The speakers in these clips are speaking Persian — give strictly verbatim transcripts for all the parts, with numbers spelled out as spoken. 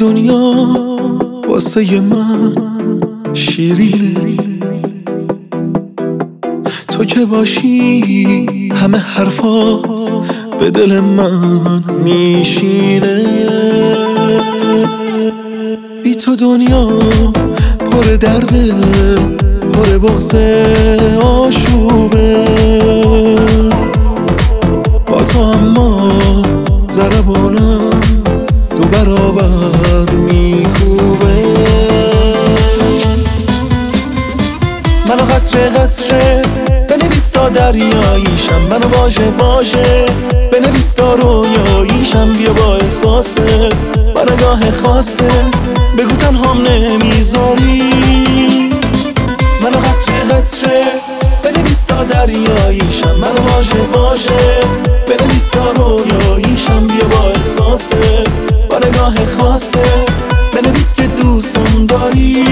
دنیا واسه من شیرینه، تو که باشی همه حرفات به دل من میشینه. بی تو دنیا پر درده، پر بغض آشوبه، با تو اما ضربانم دو برابر میکوبه. منو قطره قطره بنویس تا دریاییشم، منو واژه واژه بنویس تا رویاییشم. بیا با احساست با نگاه خاصت بگو تنهام نمیذاری. منو قطره قطره بنویس تا دریاییشم، منو واژه واژه بنویس تا رویاییشم. بیا با احساست با نگاه خاصت بنویس که دوستم داری.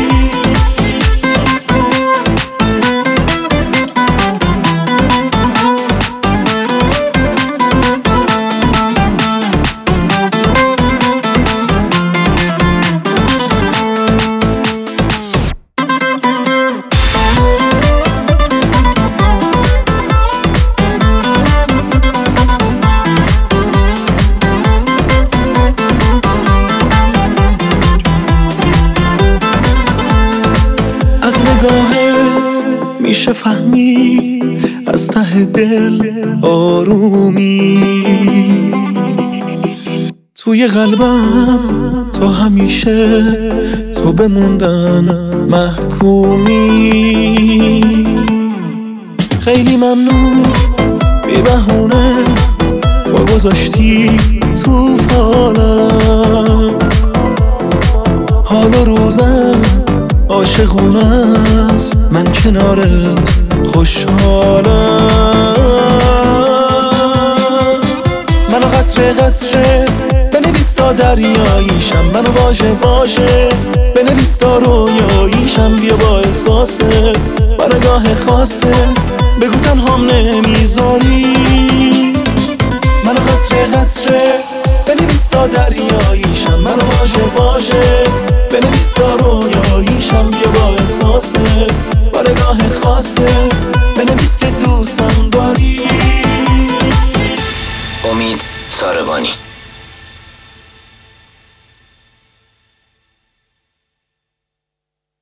از نگاهت میشه فهمی از ته دل آرومی، توی قلبم تو همیشه تو بموندن محکومی. خیلی ممنون بی بهونه با گذاشتی توفانم، حال و روزم عاشقونه است، من کنارت خوشحالم. منو قطره قطره بنویس تا دریاییشم، منو واژه واژه بنویس تا رویاییشم. بیا با احساست با نگاه خاصت بگو تنهام نمیذاری. منو قطره قطره بنویس تا دریاییشم، منو واژه واژه بنویس تا رویاییشم. بیا با احساست با نگاه خاصت بنویس که دوستم داری. امید ساربانی.